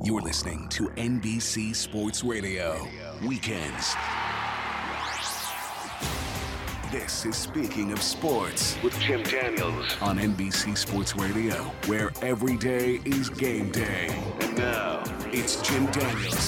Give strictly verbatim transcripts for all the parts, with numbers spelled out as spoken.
You're listening to N B C Sports Radio. Weekends. This is Speaking of Sports with Jim Daniels on N B C Sports Radio, where every day is game day. And now, it's Jim Daniels.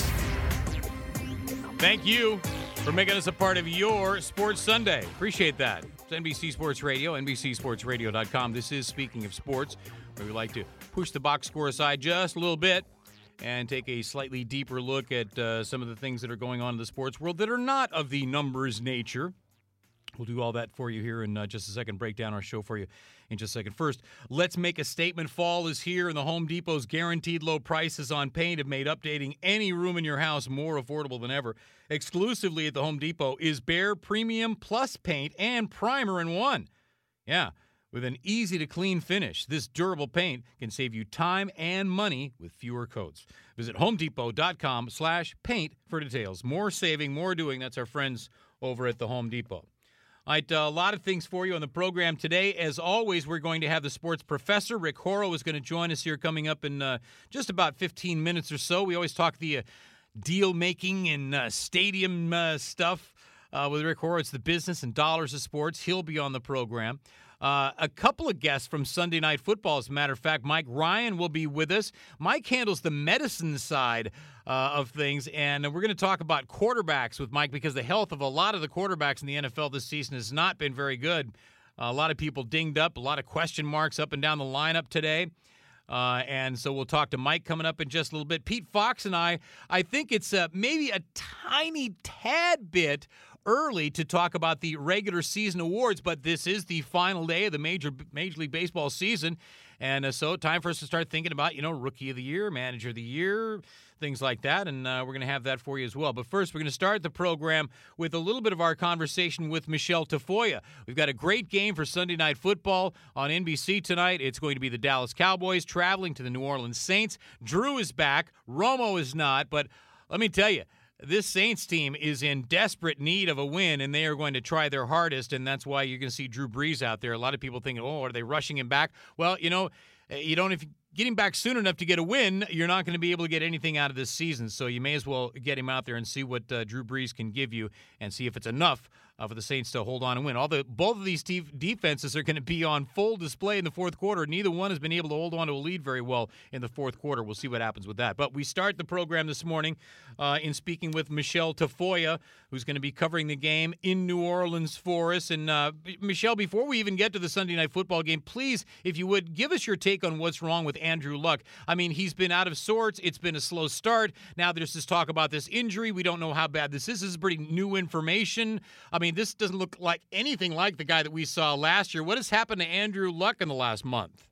Thank you for making us a part of your Sports Sunday. Appreciate that. It's N B C Sports Radio, N B C sports radio dot com. This is Speaking of Sports, where we like to push the box score aside just a little bit and take a slightly deeper look at uh, some of the things that are going on in the sports world that are not of the numbers nature. We'll do all that for you here in uh, just a second. Break down our show for you in just a second. First, let's make a statement. Fall is here, and the Home Depot's guaranteed low prices on paint have made updating any room in your house more affordable than ever. Exclusively at the Home Depot is Behr Premium Plus paint and primer in one. Yeah, with an easy-to-clean finish, this durable paint can save you time and money with fewer coats. Visit homedepot.com slash paint for details. More saving, more doing. That's our friends over at the Home Depot. All right, uh, a lot of things for you on the program today. As always, we're going to have the sports professor. Rick Horrow is going to join us here coming up in uh, just about fifteen minutes or so. We always talk the uh, deal-making and uh, stadium uh, stuff uh, with Rick Horrow. It's the business and dollars of sports. He'll be on the program. Uh, a couple of guests from Sunday Night Football, as a matter of fact. Mike Ryan will be with us. Mike handles the medicine side uh, of things, and we're going to talk about quarterbacks with Mike because the health of a lot of the quarterbacks in the N F L this season has not been very good. Uh, a lot of people dinged up, a lot of question marks up and down the lineup today. Uh, and so we'll talk to Mike coming up in just a little bit. Pete Fox and I, I think it's uh, maybe a tiny tad bit early to talk about the regular season awards, but this is the final day of the major Major League Baseball season, and uh, so time for us to start thinking about, you know, Rookie of the Year, Manager of the Year, things like that, and uh, we're going to have that for you as well. But first, we're going to start the program with a little bit of our conversation with Michelle Tafoya. We've got a great game for Sunday Night Football on N B C tonight. It's going to be the Dallas Cowboys traveling to the New Orleans Saints. Drew is back. Romo is not, but let me tell you, this Saints team is in desperate need of a win, and they are going to try their hardest, and that's why you're going to see Drew Brees out there. A lot of people thinking, oh, are they rushing him back? Well, you know, you don't, if you get him back soon enough to get a win, you're not going to be able to get anything out of this season, so you may as well get him out there and see what uh, Drew Brees can give you and see if it's enough uh, for the Saints to hold on and win. Although both of these te- defenses are going to be on full display in the fourth quarter. Neither one has been able to hold on to a lead very well in the fourth quarter. We'll see what happens with that. But we start the program this morning uh, in speaking with Michelle Tafoya, who's going to be covering the game in New Orleans for us. And uh, Michelle, before we even get to the Sunday Night Football game, please, if you would, give us your take on what's wrong with Andrew Luck. I mean, he's been out of sorts. It's been a slow start. Now there's this talk about this injury. We don't know how bad this is. This is pretty new information. I mean, this doesn't look like anything like the guy that we saw last year. What has happened to Andrew Luck in the last month?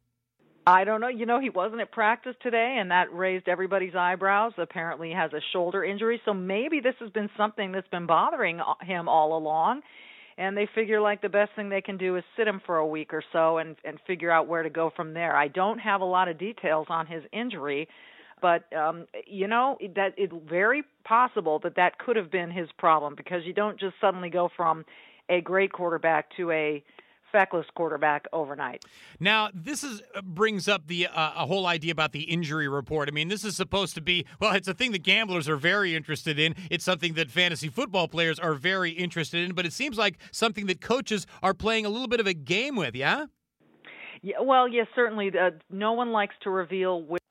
I don't know. You know, he wasn't at practice today, and that raised everybody's eyebrows. Apparently he has a shoulder injury, so maybe this has been something that's been bothering him all along. And they figure like the best thing they can do is sit him for a week or so and, and figure out where to go from there. I don't have a lot of details on his injury, but, um, you know, that it's very possible that that could have been his problem because you don't just suddenly go from a great quarterback to a feckless quarterback overnight. Now, this is brings up the uh, a whole idea about the injury report. I mean, this is supposed to be, well, it's a thing that gamblers are very interested in. It's something that fantasy football players are very interested in, but it seems like something that coaches are playing a little bit of a game with, yeah? Yeah, well, yes, certainly. Uh, no one likes to reveal which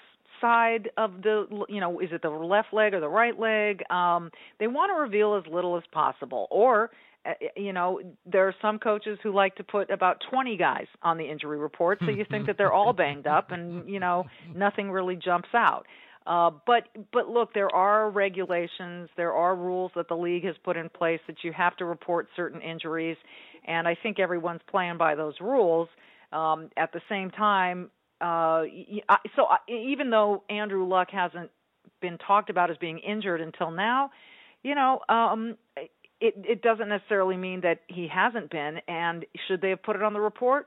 side of the, you know, is it the left leg or the right leg? Um, they want to reveal as little as possible, or you know, there are some coaches who like to put about twenty guys on the injury report, so you think that they're all banged up and, you know, nothing really jumps out. Uh, but but look, there are regulations, there are rules that the league has put in place that you have to report certain injuries, and I think everyone's playing by those rules. Um, at the same time, uh, so even though Andrew Luck hasn't been talked about as being injured until now, you know, um, It, it doesn't necessarily mean that he hasn't been, and should they have put it on the report?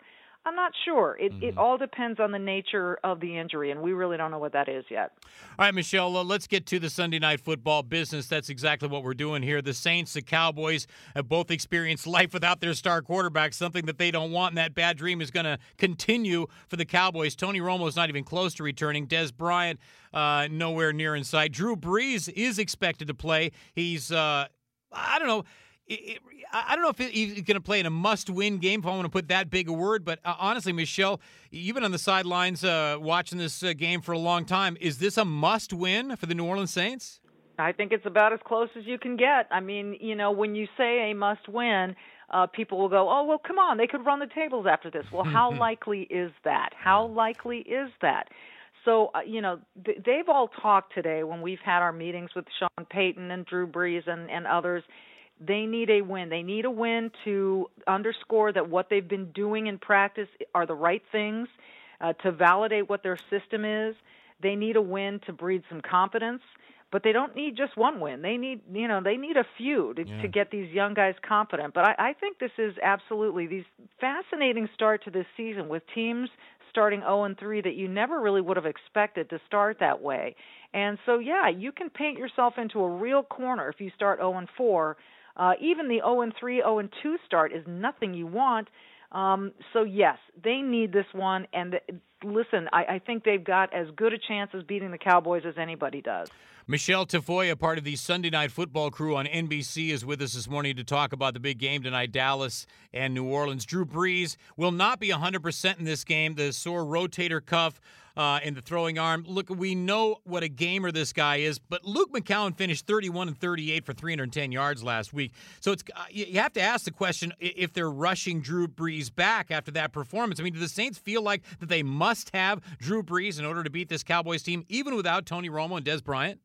I'm not sure. It Mm-hmm. it all depends on the nature of the injury, and we really don't know what that is yet. All right, Michelle, uh, let's get to the Sunday Night Football business. That's exactly what we're doing here. The Saints, the Cowboys have both experienced life without their star quarterback, something that they don't want, and that bad dream is going to continue for the Cowboys. Tony Romo's not even close to returning. Des Bryant, uh, nowhere near in sight. Drew Brees is expected to play. He's, uh, I don't know, It, it, I don't know if he's going to play in a must-win game, if I want to put that big a word, but uh, honestly, Michelle, you've been on the sidelines uh, watching this uh, game for a long time. Is this a must-win for the New Orleans Saints? I think it's about as close as you can get. I mean, you know, when you say a must-win, uh, people will go, oh, well, come on, they could run the tables after this. Well, how likely is that? How likely is that? So, uh, you know, th- they've all talked today when we've had our meetings with Sean Payton and Drew Brees and, and others. They need a win. They need a win to underscore that what they've been doing in practice are the right things, uh, to validate what their system is. They need a win to breed some confidence, but they don't need just one win. They need, you know, they need a few to, yeah. to get these young guys confident. But I, I think this is absolutely these fascinating start to this season with teams starting oh and three that you never really would have expected to start that way. And so, yeah, you can paint yourself into a real corner if you start oh and four. Uh, even the oh and three, oh and two start is nothing you want. Um, so, yes, they need this one. And th- listen, I, I think they've got as good a chance as beating the Cowboys as anybody does. Michelle Tafoya, part of the Sunday Night Football crew on N B C, is with us this morning to talk about the big game tonight, Dallas and New Orleans. Drew Brees will not be one hundred percent in this game. The sore rotator cuff uh, in the throwing arm. Look, we know what a gamer this guy is, but Luke McCown finished thirty-one and thirty-eight for three hundred ten yards last week. So it's uh, you have to ask the question if they're rushing Drew Brees back after that performance. I mean, do the Saints feel like that they must have Drew Brees in order to beat this Cowboys team, even without Tony Romo and Des Bryant?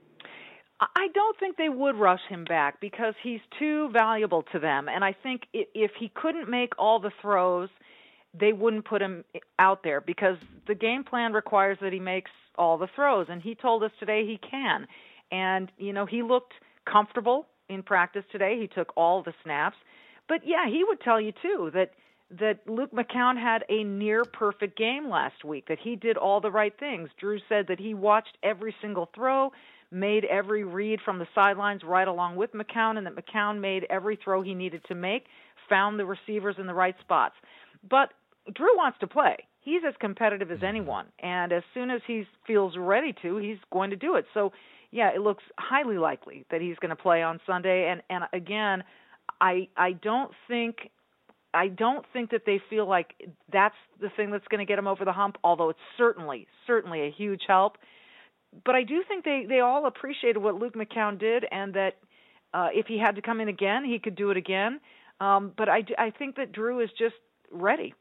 I don't think they would rush him back because he's too valuable to them. And I think if he couldn't make all the throws, they wouldn't put him out there because the game plan requires that he makes all the throws. And he told us today he can. And, you know, he looked comfortable in practice today. He took all the snaps. But, yeah, he would tell you, too, that that Luke McCown had a near-perfect game last week, that he did all the right things. Drew said that he watched every single throw, made every read from the sidelines right along with McCown, and that McCown made every throw he needed to make, found the receivers in the right spots. But Drew wants to play. He's as competitive as anyone, and as soon as he feels ready to, he's going to do it. So, yeah, it looks highly likely that he's going to play on Sunday. And, and again, I I don't think I don't think that they feel like that's the thing that's going to get him over the hump, although it's certainly, certainly a huge help. But I do think they, they all appreciated what Luke McCown did, and that uh, if he had to come in again, he could do it again. Um, but I, I think that Drew is just ready.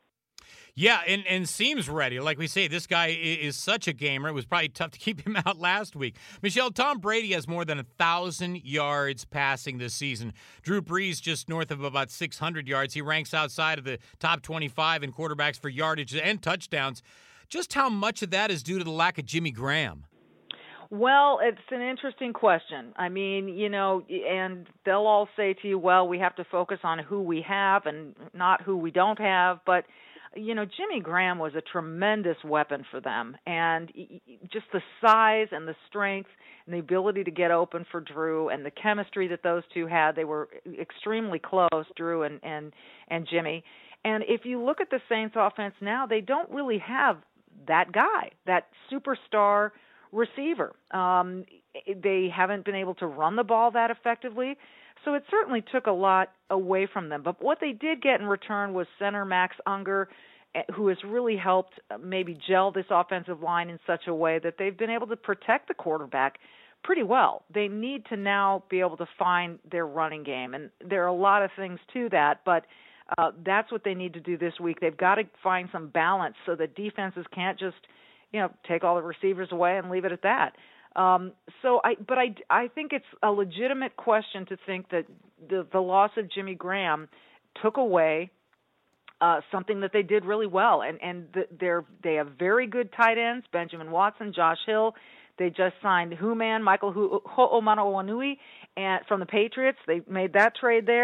Yeah, and, and seems ready. Like we say, this guy is such a gamer. It was probably tough to keep him out last week. Michelle, Tom Brady has more than one thousand yards passing this season. Drew Brees just north of about six hundred yards. He ranks outside of the top twenty-five in quarterbacks for yardage and touchdowns. Just how much of that is due to the lack of Jimmy Graham? Well, it's an interesting question. I mean, you know, and they'll all say to you, well, we have to focus on who we have and not who we don't have. But, you know, Jimmy Graham was a tremendous weapon for them. And just the size and the strength and the ability to get open for Drew and the chemistry that those two had, they were extremely close, Drew and, and, and Jimmy. And if you look at the Saints offense now, they don't really have that guy, that superstar receiver. Um, they haven't been able to run the ball that effectively, so it certainly took a lot away from them. But what they did get in return was center Max Unger, who has really helped maybe gel this offensive line in such a way that they've been able to protect the quarterback pretty well. They need to now be able to find their running game, and there are a lot of things to that, but uh, that's what they need to do this week. They've got to find some balance so that defenses can't just, you know, take all the receivers away and leave it at that. Um, so, I, but I, I think it's a legitimate question to think that the, the loss of Jimmy Graham took away uh, something that they did really well, and and the, they're they have very good tight ends: Benjamin Watson, Josh Hill. They just signed Human, Michael Ho'omanawanui, and from the Patriots. They made that trade there.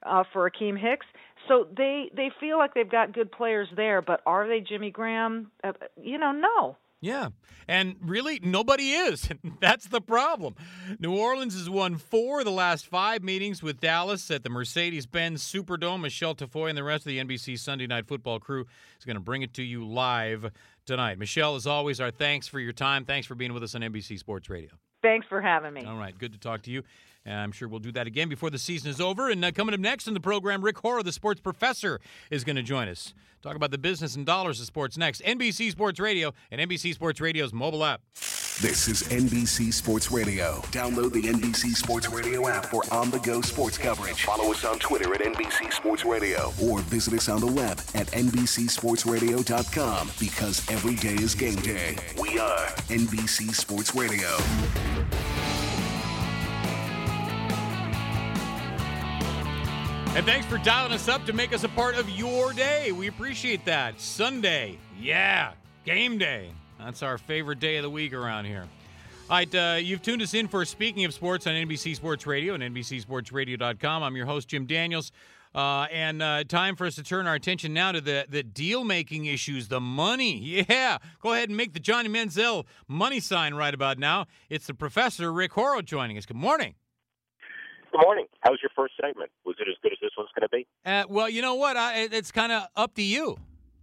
uh, for Akeem Hicks. So they they feel like they've got good players there, but are they Jimmy Graham? Uh, you know, no. Yeah, and really, nobody is. That's the problem. New Orleans has won four of the last five meetings with Dallas at the Mercedes-Benz Superdome. Michelle Tafoya and the rest of the N B C Sunday Night Football crew is going to bring it to you live tonight. Michelle, as always, our thanks for your time. Thanks for being with us on N B C Sports Radio. Thanks for having me. All right, good to talk to you. And I'm sure we'll do that again before the season is over. And uh, coming up next in the program, Rick Horrow, the sports professor, is going to join us. Talk about the business and dollars of sports next. N B C Sports Radio and N B C Sports Radio's mobile app. This is N B C Sports Radio. Download the N B C Sports Radio app for on-the-go sports coverage. Follow us on Twitter at N B C Sports Radio or visit us on the web at N B C sports radio dot com because every day is game day. We are N B C Sports Radio. And thanks for dialing us up to make us a part of your day. We appreciate that. Sunday, yeah, game day. That's our favorite day of the week around here. All right, uh, you've tuned us in for Speaking of Sports on N B C Sports Radio and N B C sports radio dot com. I'm your host, Jim Daniels. Uh, and uh, time for us to turn our attention now to the, the deal-making issues, the money. Yeah, go ahead and make the Johnny Manziel money sign right about now. It's the professor, Rick Horrow, joining us. Good morning. Good morning. How was your first segment? Was it as good as this one's going to be? Uh, well, you know what? I, it's kind of up to you.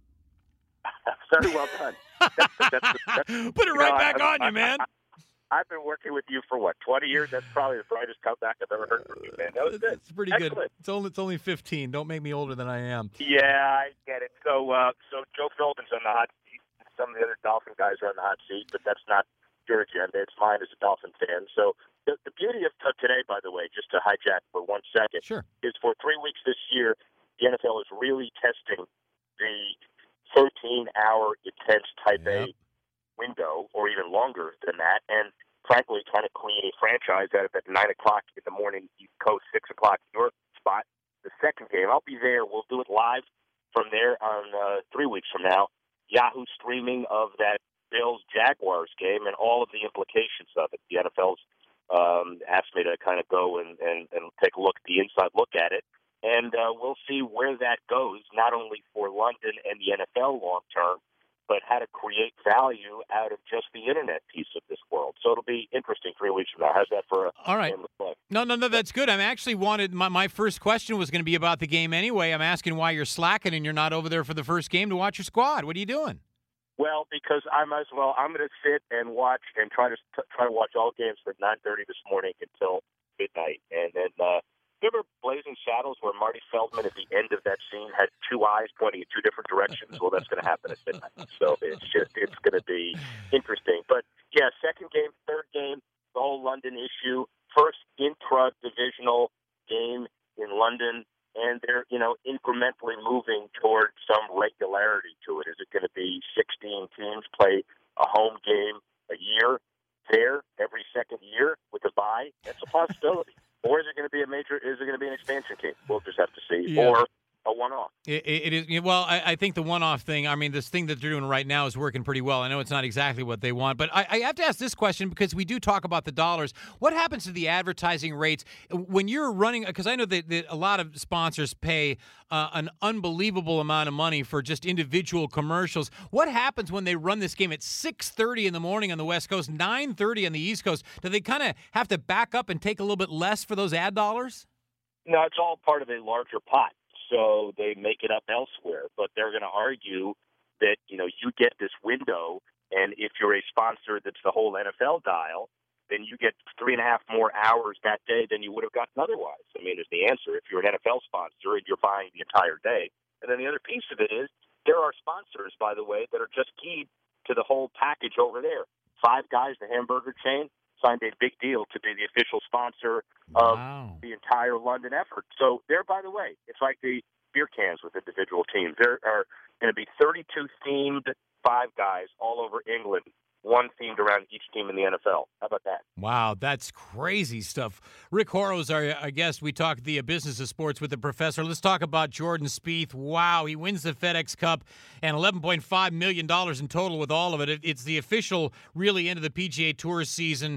Very well done. That's, that's, that's, Put it right know, back I, on I, you, man. I, I, I've been working with you for, what, twenty years? That's probably the brightest comeback I've ever heard from you, man. That was good. It's pretty Excellent. good. It's only, it's only fifteen. Don't make me older than I am. Yeah, I get it. So, uh, so Joe Philbin's on the hot seat. Some of the other Dolphin guys are on the hot seat, but that's not your agenda. It's mine as a Dolphin fan. So the, the beauty of today, by the way, just to hijack for one second, Sure. is for three weeks this year, the N F L is really testing the thirteen-hour intense type Yep. A window, or even longer than that, and frankly, kind of create a franchise out of at nine o'clock in the morning East Coast, six o'clock your spot. The second game, I'll be there. We'll do it live from there on uh, three weeks from now. Yahoo streaming of that Bills-Jaguars game and all of the implications of it. The N F L's um, asked me to kind of go and, and, and take a look, the inside look at it, and uh, we'll see where that goes, not only for London and the N F L long-term, but how to create value out of just the internet piece of this world. So it'll be interesting three weeks from now. How's that for a All right. game of play? No, no, no, that's good. I'm actually wanted, my, my first question was going to be about the game anyway. I'm asking why you're slacking and you're not over there for the first game to watch your squad. What are you doing? Well, because I might as well. I'm going to sit and watch and try to try to watch all games from nine thirty this morning until midnight, and then uh, remember Blazing Saddles, where Marty Feldman at the end of that scene had two eyes pointing in two different directions? Well, that's going to happen at midnight. So it's just it's going to be interesting. But yeah, second game, third game, the whole London issue, first intra-divisional game in London. And they're, you know, incrementally moving toward some regularity to it. Is it going to be sixteen teams play a home game a year there every second year with a bye? That's a possibility. Or is it going to be a major? Is it going to be an expansion team? We'll just have to see. Yeah. Or a one-off. It, it is well. I, I think the one-off thing. I mean, this thing that they're doing right now is working pretty well. I know it's not exactly what they want, but I, I have to ask this question because we do talk about the dollars. What happens to the advertising rates when you're running? Because I know that, that a lot of sponsors pay uh, an unbelievable amount of money for just individual commercials. What happens when they run this game at six thirty in the morning on the West Coast, nine thirty on the East Coast? Do they kind of have to back up and take a little bit less for those ad dollars? No, it's all part of a larger pot. So they make it up elsewhere, but they're going to argue that, you know, you get this window, and if you're a sponsor that's the whole N F L dial, then you get three and a half more hours that day than you would have gotten otherwise. I mean, is the answer if you're an N F L sponsor and you're buying the entire day. And then the other piece of it is there are sponsors, by the way, that are just keyed to the whole package over there. Five Guys, the hamburger chain, signed a big deal to be the official sponsor of Wow. the entire London effort. So there, by the way, it's like the beer cans with individual teams. There are going to be thirty-two themed Five Guys all over England, one themed around each team in the N F L. How about that? Wow, that's crazy stuff. Rick Horrow is our, our guest. We talk the business of sports with the professor. Let's talk about Jordan Spieth. Wow, he wins the FedEx Cup and eleven point five million dollars in total with all of it. it. It's the official, really, end of the P G A Tour season.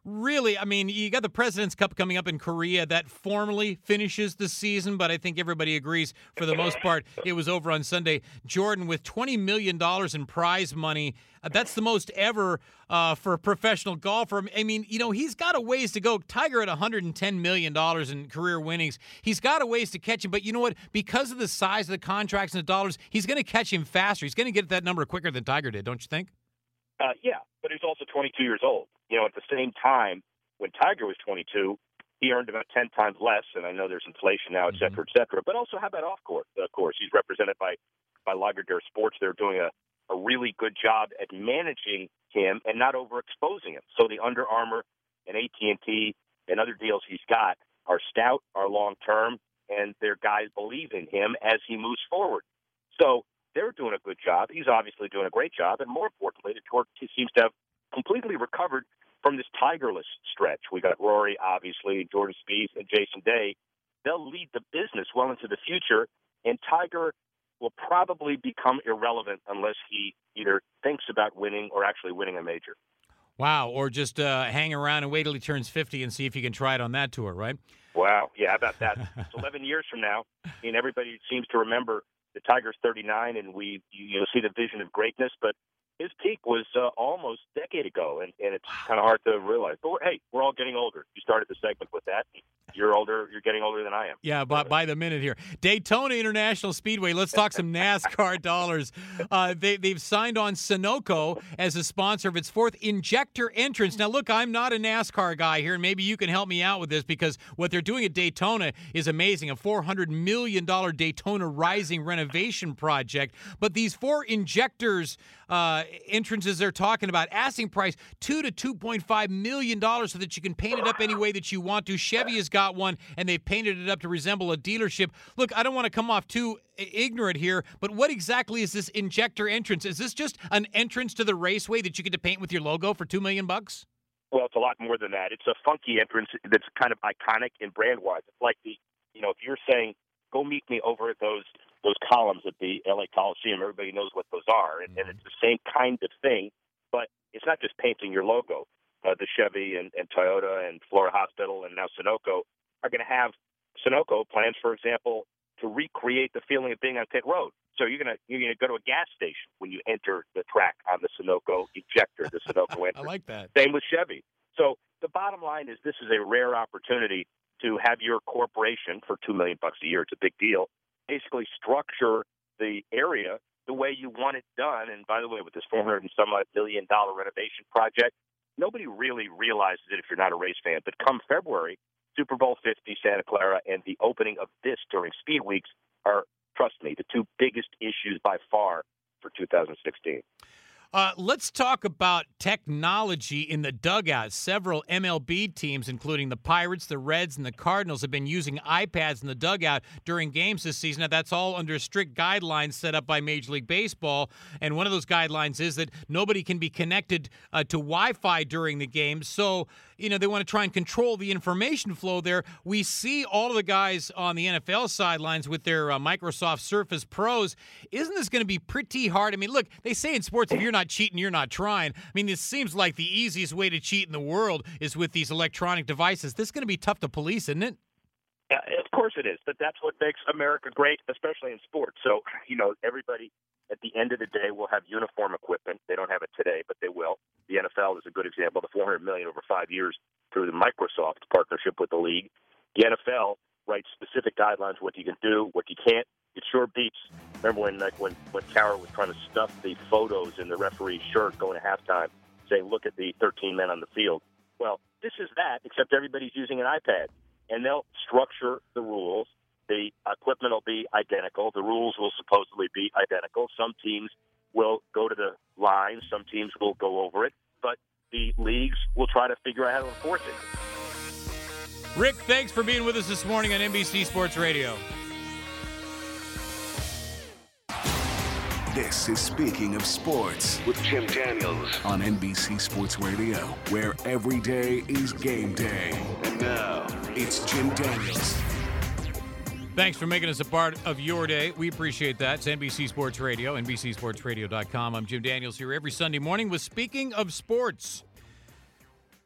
really, I mean, you got the President's Cup coming up in Korea that formally finishes the season, but I think everybody agrees for the most part it was over on Sunday. Jordan, with twenty million dollars in prize money, uh, that's the most ever uh, for a professional golfer. I mean, you know, he's got a ways to go. Tiger at one hundred ten million dollars in career winnings. He's got a ways to catch him, but you know what? Because of the size of the contracts and the dollars, he's going to catch him faster. He's going to get that number quicker than Tiger did, don't you think? Uh, yeah, but he's also twenty-two years old. You know, at the same time, when Tiger was twenty-two, he earned about ten times less, and I know there's inflation now, et cetera, et cetera. But also, how about off course? Of course, he's represented by by Lagardère Sports. They're doing a, a really good job at managing him and not overexposing him. So the Under Armour and A T and T and other deals he's got are stout, are long term, and their guys believe in him as he moves forward. So they're doing a good job. He's obviously doing a great job, and more importantly, the tour seems to have completely recovered from this Tigerless stretch. We got Rory, obviously, Jordan Spieth, and Jason Day. They'll lead the business well into the future, and Tiger will probably become irrelevant unless he either thinks about winning or actually winning a major. Wow, or just uh, hang around and wait till he turns fifty and see if he can try it on that tour, right? Wow, yeah, how about that? It's eleven years from now. I mean, everybody seems to remember the Tiger's thirty-nine, and we you know see the vision of greatness, but his peak was uh, almost a decade ago, and, and it's kind of hard to realize. But, we're, hey, we're all getting older. You started the segment with that. You're older. You're getting older than I am. Yeah, by, by the minute here. Daytona International Speedway. Let's talk some NASCAR dollars. Uh, they, they've signed on Sunoco as a sponsor of its fourth injector entrance. Now, look, I'm not a NASCAR guy here, and maybe you can help me out with this because what they're doing at Daytona is amazing, a four hundred million dollars Daytona Rising renovation project. But these four injectors uh, entrances they're talking about, asking price two to two point five million dollars so that you can paint it up any way that you want to. Chevy has got one, and they painted it up to resemble a dealership. Look, I don't want to come off too ignorant here, but what exactly is this injector entrance? Is this just an entrance to the raceway that you get to paint with your logo for two million bucks? Well, it's a lot more than that. It's a funky entrance that's kind of iconic and brand-wise. It's like the, you know, if you're saying, go meet me over at those those columns at the L A Coliseum, everybody knows what those are, and, and it's the same kind of thing, but it's not just painting your logo. Uh, the Chevy and, and Toyota and Florida Hospital and now Sunoco are going to have Sunoco plans, for example, to recreate the feeling of being on pit road. So you're gonna you're gonna go to a gas station when you enter the track on the Sunoco ejector, the Sunoco entrance. I like that. Same with Chevy. So the bottom line is this is a rare opportunity to have your corporation for two million bucks a year. It's a big deal. Basically, structure the area the way you want it done. And by the way, with this four hundred and some odd million dollar renovation project, nobody really realizes it if you're not a race fan. But come February, Super Bowl fifty, Santa Clara, and the opening of this during Speed Weeks are, trust me, the two biggest issues by far for two thousand sixteen. Uh, let's talk about technology in the dugout. Several M L B teams, including the Pirates, the Reds, and the Cardinals, have been using iPads in the dugout during games this season. Now, that's all under strict guidelines set up by Major League Baseball. And one of those guidelines is that nobody can be connected uh, to Wi-Fi during the game. So, you know, they want to try and control the information flow there. We see all of the guys on the N F L sidelines with their uh, Microsoft Surface Pros. Isn't this going to be pretty hard? I mean, look, they say in sports, if you're not cheating, you're not trying. I mean, it seems like the easiest way to cheat in the world is with these electronic devices. This is going to be tough to police, isn't it? Yeah, of course it is, but that's what makes America great, especially in sports. So, you know, everybody at the end of the day will have uniform equipment. They don't have it today, but they will. The N F L is a good example. The four hundred million dollars over five years through the Microsoft partnership with the league. The N F L writes specific guidelines, what you can do, what you can't. It sure beats. Remember when like when when Cowher was trying to stuff the photos in the referee's shirt going to halftime, saying, "Look at the thirteen men on the field." Well, this is that, except everybody's using an iPad, and they'll structure the rules. The equipment will be identical. The rules will supposedly be identical. Some teams will go to the line. Some teams will go over it. But the leagues will try to figure out how to enforce it. Rick, thanks for being with us this morning on N B C Sports Radio. This is Speaking of Sports with Jim Daniels on N B C Sports Radio, where every day is game day. And now, it's Jim Daniels. Thanks for making us a part of your day. We appreciate that. It's N B C Sports Radio, N B C Sports Radio dot com. I'm Jim Daniels here every Sunday morning with Speaking of Sports.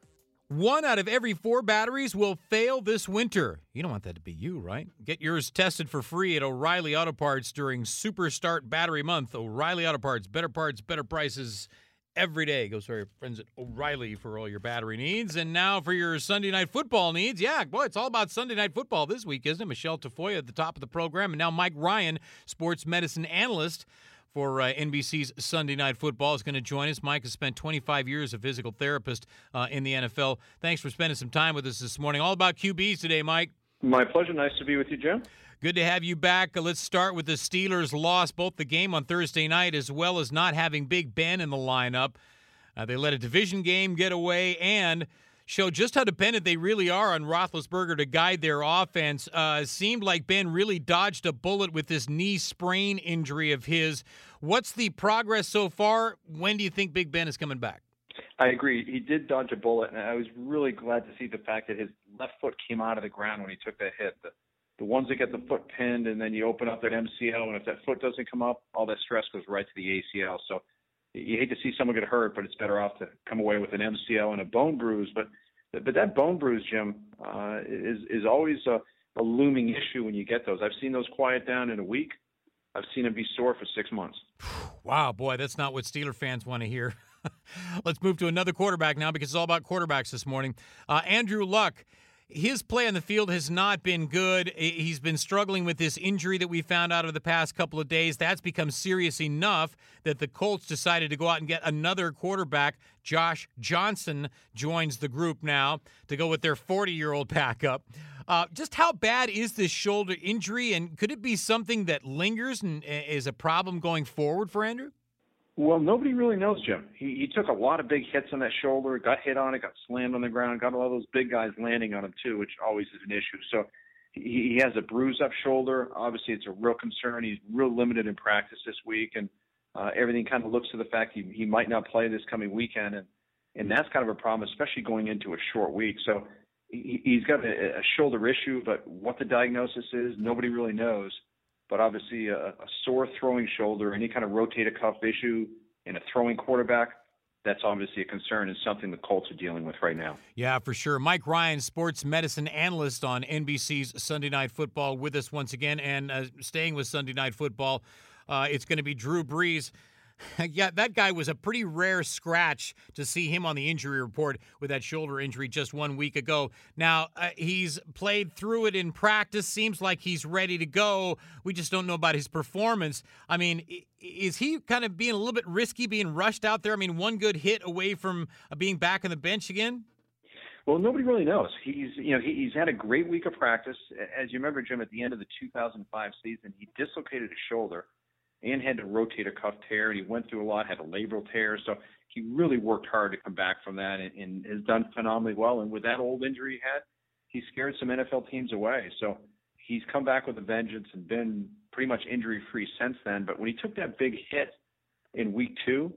One out of every four batteries will fail this winter. You don't want that to be you, right? Get yours tested for free at O'Reilly Auto Parts during Super Start Battery Month. O'Reilly Auto Parts, better parts, better prices every day. Go to our friends at O'Reilly for all your battery needs. And now for your Sunday night football needs. Yeah, boy, it's all about Sunday night football this week, isn't it? Michelle Tafoya at the top of the program. And now Mike Ryan, sports medicine analyst for uh, N B C's Sunday Night Football, is going to join us. Mike has spent twenty-five years as a physical therapist uh, in the N F L. Thanks for spending some time with us this morning. All about Q Bs today, Mike. My pleasure. Nice to be with you, Jim. Good to have you back. Uh, let's start with the Steelers' loss, both the game on Thursday night as well as not having Big Ben in the lineup. Uh, they let a division game get away and show just how dependent they really are on Roethlisberger to guide their offense. Uh, seemed like Ben really dodged a bullet with this knee sprain injury of his. What's the progress so far? When do you think Big Ben is coming back? I agree. He did dodge a bullet, and I was really glad to see the fact that his left foot came out of the ground when he took that hit. The, the ones that get the foot pinned, and then you open up that M C L, and if that foot doesn't come up, all that stress goes right to the A C L. So you hate to see someone get hurt, but it's better off to come away with an M C L and a bone bruise. But but that bone bruise, Jim, uh, is is always a, a looming issue when you get those. I've seen those quiet down in a week. I've seen them be sore for six months. Wow, boy, that's not what Steeler fans want to hear. Let's move to another quarterback now because it's all about quarterbacks this morning. Uh, Andrew Luck. His play on the field has not been good. He's been struggling with this injury that we found out over the past couple of days. That's become serious enough that the Colts decided to go out and get another quarterback. Josh Johnson joins the group now to go with their forty-year-old backup. Uh, just how bad is this shoulder injury, and could it be something that lingers and is a problem going forward for Andrew? Well, nobody really knows, Jim. He, he took a lot of big hits on that shoulder, got hit on it, got slammed on the ground, got all those big guys landing on him too, which always is an issue. So he, he has a bruised up shoulder. Obviously, it's a real concern. He's real limited in practice this week, and uh, everything kind of looks to the fact he, he might not play this coming weekend, and, and that's kind of a problem, especially going into a short week. So he, he's got a, a shoulder issue, but what the diagnosis is, nobody really knows. But obviously a, a sore throwing shoulder, any kind of rotator cuff issue in a throwing quarterback, that's obviously a concern and something the Colts are dealing with right now. Yeah, for sure. Mike Ryan, sports medicine analyst on N B C's Sunday Night Football with us once again. And uh, staying with Sunday Night Football, uh, it's going to be Drew Brees. Yeah, that guy was a pretty rare scratch to see him on the injury report with that shoulder injury just one week ago. Now, uh, he's played through it in practice. Seems like he's ready to go. We just don't know about his performance. I mean, is he kind of being a little bit risky, being rushed out there? I mean, one good hit away from uh, being back on the bench again? Well, nobody really knows. He's, you know, he, he's had a great week of practice. As you remember, Jim, at the end of the two thousand five season, he dislocated his shoulder and had to rotate a cuff tear, and he went through a lot, had a labral tear. So he really worked hard to come back from that and, and has done phenomenally well. And with that old injury he had, he scared some N F L teams away. So he's come back with a vengeance and been pretty much injury-free since then. But when he took that big hit in week two,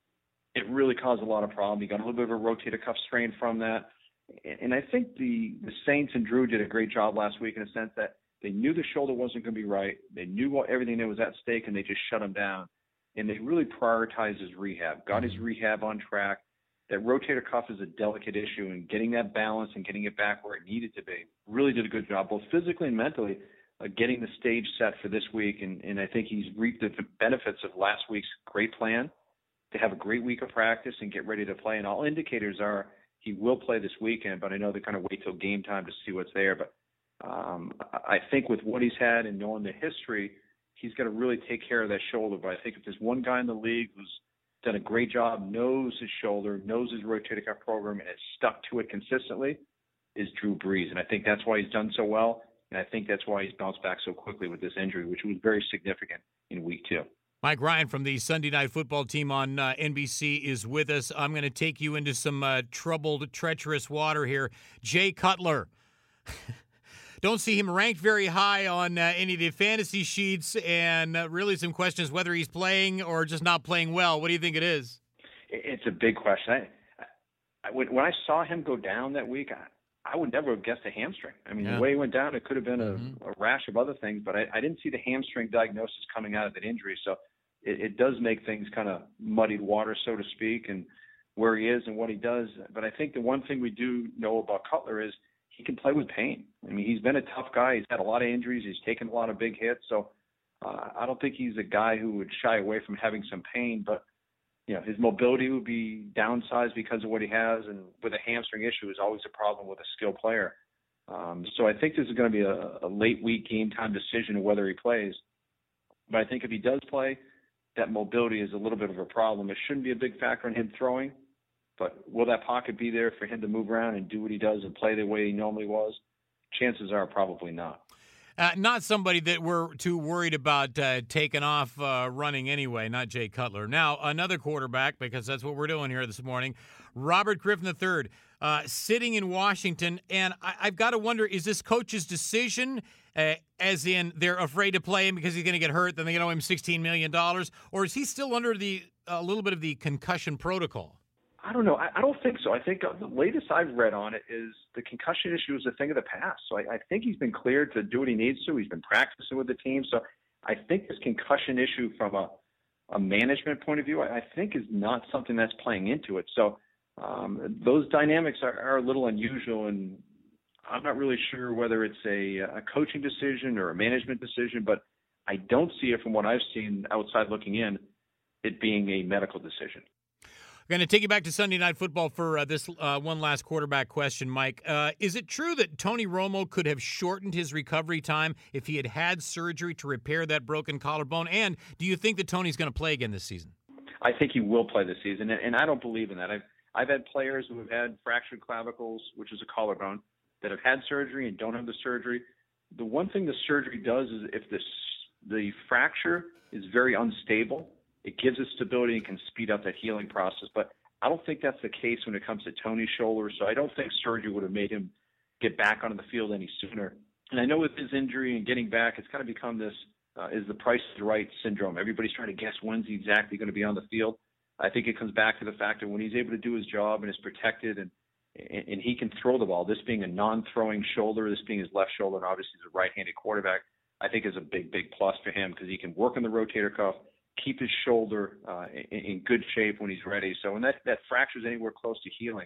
it really caused a lot of problems. He got a little bit of a rotator cuff strain from that. And I think the, the Saints and Drew did a great job last week in a sense that they knew the shoulder wasn't going to be right. They knew what, everything that was at stake, and they just shut him down. And they really prioritized his rehab, got his rehab on track. That rotator cuff is a delicate issue, and getting that balance and getting it back where it needed to be. Really did a good job, both physically and mentally, uh, getting the stage set for this week. And, and I think he's reaped the benefits of last week's great plan to have a great week of practice and get ready to play. And all indicators are he will play this weekend, but I know they kind of wait till game time to see what's there. But Um, I think with what he's had and knowing the history, he's got to really take care of that shoulder. But I think if there's one guy in the league who's done a great job, knows his shoulder, knows his rotator cuff program, and has stuck to it consistently, is Drew Brees. And I think that's why he's done so well, and I think that's why he's bounced back so quickly with this injury, which was very significant in week two. Mike Ryan from the Sunday Night Football team on uh, N B C is with us. I'm going to take you into some uh, troubled, treacherous water here. Jay Cutler. Don't see him ranked very high on uh, any of the fantasy sheets, and uh, really some questions whether he's playing or just not playing well. What do you think it is? It's a big question. I, I, when I saw him go down that week, I, I would never have guessed a hamstring. I mean, yeah. The way he went down, it could have been mm-hmm. a, a rash of other things, but I, I didn't see the hamstring diagnosis coming out of that injury. So it, it does make things kind of muddied water, so to speak. And where he is and what he does. But I think the one thing we do know about Cutler is he can play with pain. I mean, he's been a tough guy. He's had a lot of injuries. He's taken a lot of big hits. So uh, I don't think he's a guy who would shy away from having some pain. But, you know, his mobility would be downsized because of what he has. And with a hamstring issue is always a problem with a skilled player. Um, so I think this is going to be a, a late week game time decision of whether he plays. But I think if he does play, that mobility is a little bit of a problem. It shouldn't be a big factor in him throwing. But will that pocket be there for him to move around and do what he does and play the way he normally was? Chances are probably not. Uh, not somebody that we're too worried about uh, taking off uh, running anyway, not Jay Cutler. Now, another quarterback, because that's what we're doing here this morning, Robert Griffin the third, uh, sitting in Washington. And I- I've got to wonder, is this coach's decision, uh, as in they're afraid to play him because he's going to get hurt, then they owe him sixteen million dollars, or is he still under the a little bit of the concussion protocol? I don't know. I, I don't think so. I think uh, the latest I've read on it is the concussion issue is a thing of the past. So I, I think he's been cleared to do what he needs to. He's been practicing with the team. So I think this concussion issue from a, a management point of view, I, I think is not something that's playing into it. So um, those dynamics are, are a little unusual, and I'm not really sure whether it's a, a coaching decision or a management decision, but I don't see it from what I've seen outside looking in, it being a medical decision. We're going to take you back to Sunday Night Football for uh, this uh, one last quarterback question, Mike. Uh, is it true that Tony Romo could have shortened his recovery time if he had had surgery to repair that broken collarbone? And do you think that Tony's going to play again this season? I think he will play this season, and, and I don't believe in that. I've, I've had players who have had fractured clavicles, which is a collarbone, that have had surgery and don't have the surgery. The one thing the surgery does is if this, the fracture is very unstable, it gives it stability and can speed up that healing process. But I don't think that's the case when it comes to Tony's shoulder. So I don't think surgery would have made him get back onto the field any sooner. And I know with his injury and getting back, it's kind of become this uh, is the price is right syndrome. Everybody's trying to guess when's he exactly going to be on the field. I think it comes back to the fact that when he's able to do his job and is protected and and he can throw the ball, this being a non-throwing shoulder, this being his left shoulder, and obviously he's a right-handed quarterback, I think is a big, big plus for him because he can work on the rotator cuff, keep his shoulder uh, in, in good shape when he's ready. So when that, that fracture is anywhere close to healing,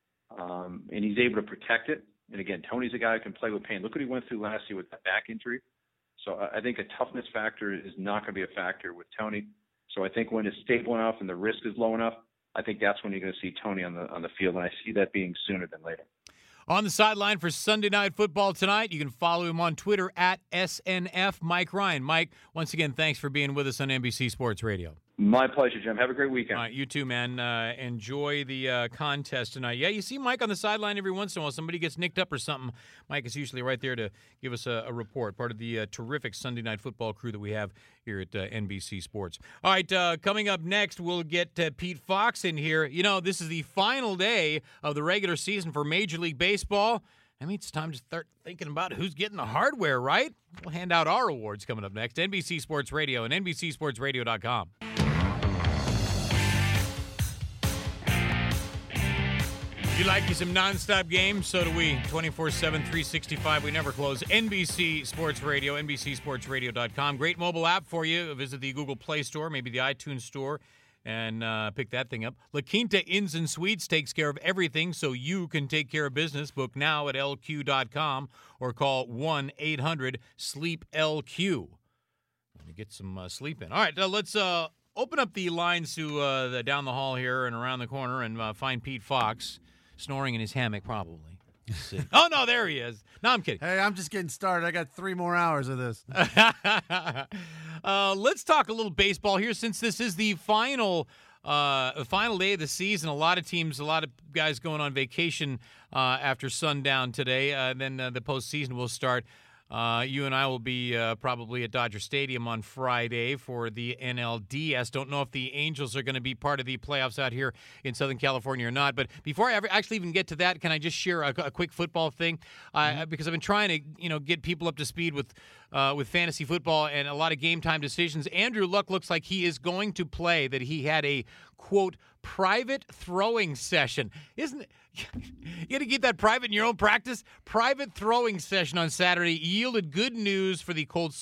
um, and he's able to protect it, and again, Tony's a guy who can play with pain. Look what he went through last year with that back injury. So I think a toughness factor is not going to be a factor with Tony. So I think when it's stable enough and the risk is low enough, I think that's when you're going to see Tony on the on the field, and I see that being sooner than later. On the sideline for Sunday Night Football tonight, you can follow him on Twitter at S N F Mike Ryan. Mike, once again, thanks for being with us on N B C Sports Radio. My pleasure, Jim. Have a great weekend. All right, you too, man. Uh, enjoy the uh, contest tonight. Yeah, you see Mike on the sideline every once in a while. Somebody gets nicked up or something. Mike is usually right there to give us a, a report, part of the uh, terrific Sunday Night Football crew that we have here at uh, N B C Sports. All right, uh, coming up next, we'll get uh, Pete Fox in here. You know, this is the final day of the regular season for Major League Baseball. I mean, it's time to start thinking about who's getting the hardware, right? We'll hand out our awards coming up next. N B C Sports Radio and N B C Sports Radio dot com. You like you some nonstop games? So do we. twenty-four seven, three sixty-five. We never close. N B C Sports Radio, N B C Sports Radio dot com. Great mobile app for you. Visit the Google Play Store, maybe the iTunes Store, and uh, pick that thing up. La Quinta Inns and Suites takes care of everything so you can take care of business. Book now at L Q dot com or call one eight hundred sleep L Q. Let me get some uh, sleep in. All right, uh, let's uh, open up the lines to uh, the, down the hall here and around the corner and uh, find Pete Fox. Snoring in his hammock, probably. Oh, no, there he is. No, I'm kidding. Hey, I'm just getting started. I got three more hours of this. uh, let's talk a little baseball here since this is the final uh, final day of the season. A lot of teams, a lot of guys going on vacation uh, after sundown today. Uh, then uh, the postseason will start. Uh, you and I will be uh, probably at Dodger Stadium on Friday for the N L D S. Don't know if the Angels are going to be part of the playoffs out here in Southern California or not. But before I ever actually even get to that, can I just share a, a quick football thing? Mm-hmm. Uh, because I've been trying to, you know, get people up to speed with uh, with fantasy football and a lot of game time decisions. Andrew Luck looks like he is going to play. That he had a quote private throwing session, isn't it? You got to keep that private in your own practice. Private throwing session on Saturday yielded good news for the Colts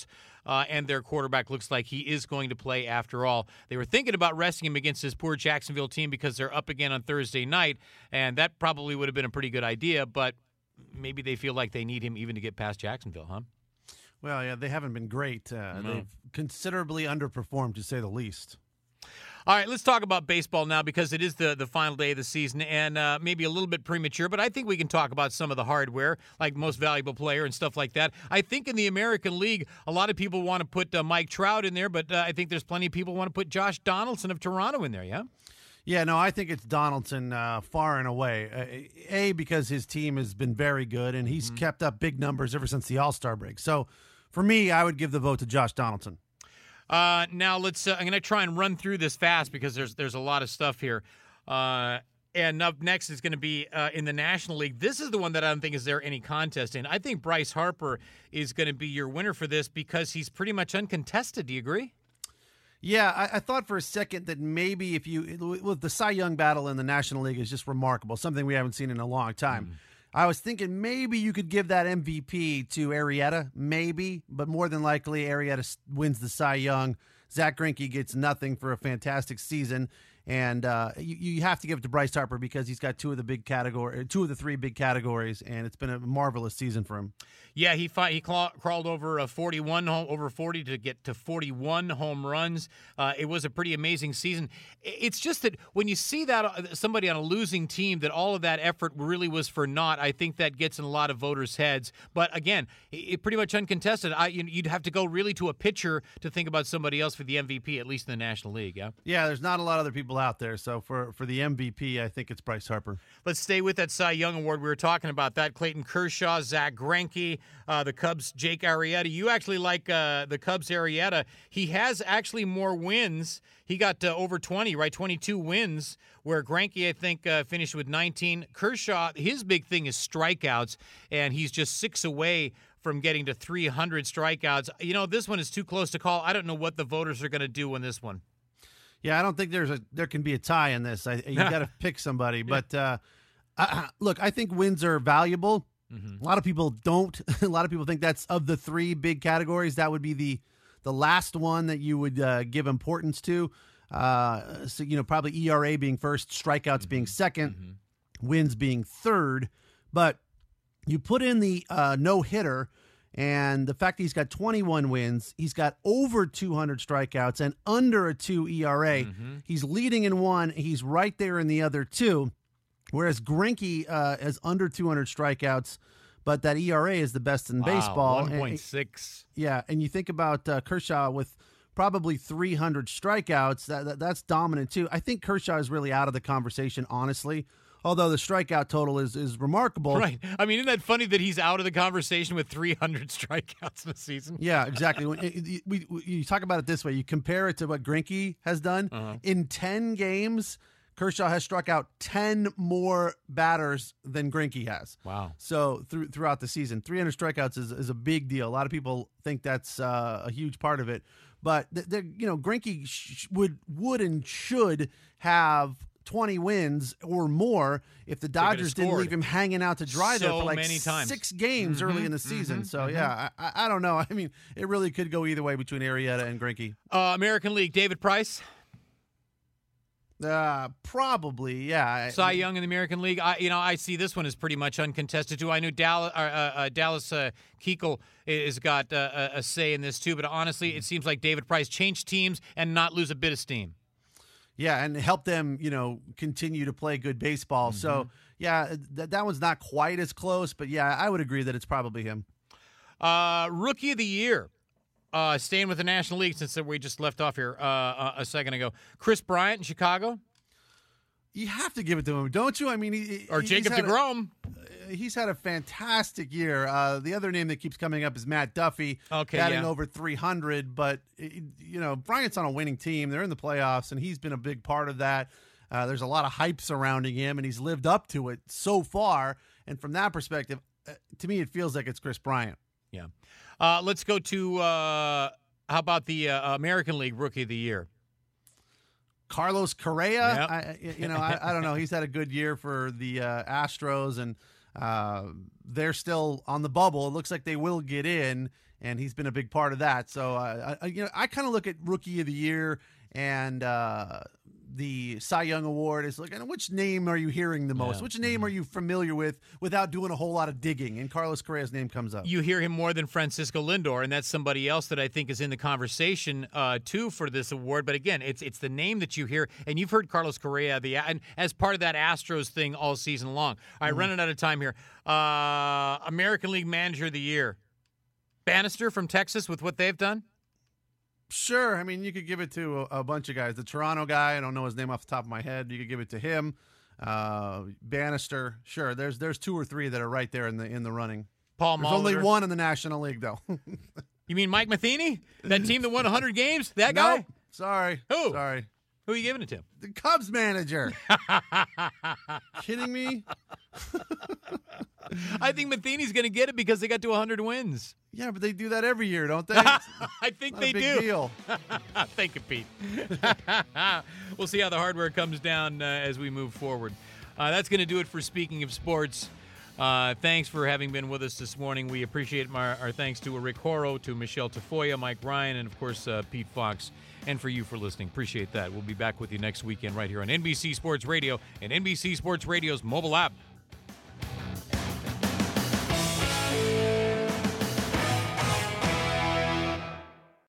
uh, and their quarterback looks like he is going to play after all. They were thinking about resting him against this poor Jacksonville team because they're up again on Thursday night, and that probably would have been a pretty good idea, but maybe they feel like they need him even to get past Jacksonville, huh? Well, yeah, they haven't been great. Uh, No. They've considerably underperformed, to say the least. All right, let's talk about baseball now because it is the, the final day of the season and uh, maybe a little bit premature, but I think we can talk about some of the hardware, like most valuable player and stuff like that. I think in the American League, a lot of people want to put uh, Mike Trout in there, but uh, I think there's plenty of people who want to put Josh Donaldson of Toronto in there, yeah? Yeah, no, I think it's Donaldson uh, far and away. Uh, A, because his team has been very good, and he's mm-hmm. kept up big numbers ever since the All-Star break. So, for me, I would give the vote to Josh Donaldson. Uh, now let's. Uh, I'm going to try and run through this fast because there's there's a lot of stuff here. Uh, and up next is going to be uh, in the National League. This is the one that I don't think is there any contest in. I think Bryce Harper is going to be your winner for this because he's pretty much uncontested. Do you agree? Yeah, I, I thought for a second that maybe if you with the Cy Young battle in the National League is just remarkable, something we haven't seen in a long time. Mm. I was thinking maybe you could give that M V P to Arrieta, maybe, but more than likely Arrieta wins the Cy Young. Zach Greinke gets nothing for a fantastic season, and uh, you, you have to give it to Bryce Harper because he's got two of the big category, two of the three big categories, and it's been a marvelous season for him. Yeah, he fought, he claw, crawled over a forty-one home, over forty to get to forty-one home runs. Uh, it was a pretty amazing season. It's just that when you see that somebody on a losing team, that all of that effort really was for naught. I think that gets in a lot of voters' heads. But again, it pretty much uncontested. I, you'd have to go really to a pitcher to think about somebody else for the M V P, at least in the National League. Yeah. Yeah, there's not a lot of other people out there. So for for the M V P, I think it's Bryce Harper. Let's stay with that Cy Young Award. We were talking about that. Clayton Kershaw, Zach Greinke. Uh, the Cubs, Jake Arrieta. You actually like uh, the Cubs' Arrieta. He has actually more wins. He got uh, over twenty, right? twenty-two wins, where Greinke, I think, uh, finished with nineteen. Kershaw, his big thing is strikeouts, and he's just six away from getting to three hundred strikeouts. You know, this one is too close to call. I don't know what the voters are going to do on this one. Yeah, I don't think there's a there can be a tie in this. I, you got to pick somebody. But, uh, I, look, I think wins are valuable. Mm-hmm. A lot of people don't. A lot of people think that's of the three big categories. That would be the the last one that you would uh, give importance to. Uh, so, you know, probably E R A being first, strikeouts mm-hmm. being second, mm-hmm. wins being third. But you put in the uh, no-hitter, and the fact that he's got twenty-one wins, he's got over two hundred strikeouts and under a two E R A. Mm-hmm. He's leading in one. He's right there in the other two. Whereas Greinke uh, has under two hundred strikeouts, but that E R A is the best in wow, baseball. one point six. And, yeah, and you think about uh, Kershaw with probably three hundred strikeouts, that, that that's dominant too. I think Kershaw is really out of the conversation, honestly, although the strikeout total is, is remarkable. Right. I mean, isn't that funny that he's out of the conversation with three hundred strikeouts in a season? Yeah, exactly. When it, we, we, you talk about it this way. You compare it to what Greinke has done. Uh-huh. In ten games, Kershaw has struck out ten more batters than Greinke has. Wow. So through, throughout the season, three hundred strikeouts is, is a big deal. A lot of people think that's uh, a huge part of it. But, you know, Greinke sh- would would and should have twenty wins or more if the Dodgers didn't leave him hanging out to dry so there for like many times. six games mm-hmm, early in the season. Mm-hmm, so, mm-hmm. yeah, I, I don't know. I mean, it really could go either way between Arrieta and Greinke. Uh, American League, David Price? Uh, probably, yeah. Cy Young in the American League. I, you know, I see this one is pretty much uncontested too. I knew Dallas, uh, uh, Dallas uh, Keuchel has got uh, a say in this too. But honestly, it seems like David Price changed teams and not lose a bit of steam. Yeah, and help them, you know, continue to play good baseball. Mm-hmm. So, yeah, th- that one's not quite as close. But yeah, I would agree that it's probably him. Uh, Rookie of the Year. Uh, staying with the National League since we just left off here uh, a second ago. Chris Bryant in Chicago? You have to give it to him, don't you? I mean, he, Or Jacob deGrom. A, he's had a fantastic year. Uh, the other name that keeps coming up is Matt Duffy, okay, batting yeah. over three hundred. But, you know, Bryant's on a winning team. They're in the playoffs, and he's been a big part of that. Uh, there's a lot of hype surrounding him, and he's lived up to it so far. And from that perspective, uh, to me, it feels like it's Chris Bryant. Yeah. Uh, let's go to, uh, how about the uh, American League Rookie of the Year? Carlos Correa. Yep. I, you know, I, I don't know. He's had a good year for the uh, Astros, and uh, they're still on the bubble. It looks like they will get in, and he's been a big part of that. So, uh, I, you know, I kind of look at Rookie of the Year and uh, the Cy Young Award is like, which name are you hearing the most? Yeah. Which name are you familiar with without doing a whole lot of digging? And Carlos Correa's name comes up. You hear him more than Francisco Lindor, and that's somebody else that I think is in the conversation uh, too for this award. But again, it's it's the name that you hear, and you've heard Carlos Correa the and as part of that Astros thing all season long. All right, mm-hmm. running out of time here. Uh, American League Manager of the Year, Bannister from Texas with what they've done. Sure. I mean, you could give it to a, a bunch of guys. The Toronto guy, I don't know his name off the top of my head. You could give it to him. Uh, Bannister. Sure. There's there's two or three that are right there in the in the running. Paul There's Molitor. only one in the National League, though. You mean Mike Matheny? That team that won one hundred games? That nope. guy? Sorry. Who? Sorry. Who are you giving it to? The Cubs manager. Kidding me? I think Matheny's going to get it because they got to one hundred wins. Yeah, but they do that every year, don't they? I think they a big do. Deal. Thank you, Pete. We'll see how the hardware comes down uh, as we move forward. Uh, that's going to do it for Speaking of Sports. Uh, thanks for having been with us this morning. We appreciate my, our thanks to Rick Horrow, to Michelle Tafoya, Mike Ryan, and, of course, uh, Pete Fox, and for you for listening. Appreciate that. We'll be back with you next weekend right here on N B C Sports Radio and N B C Sports Radio's mobile app.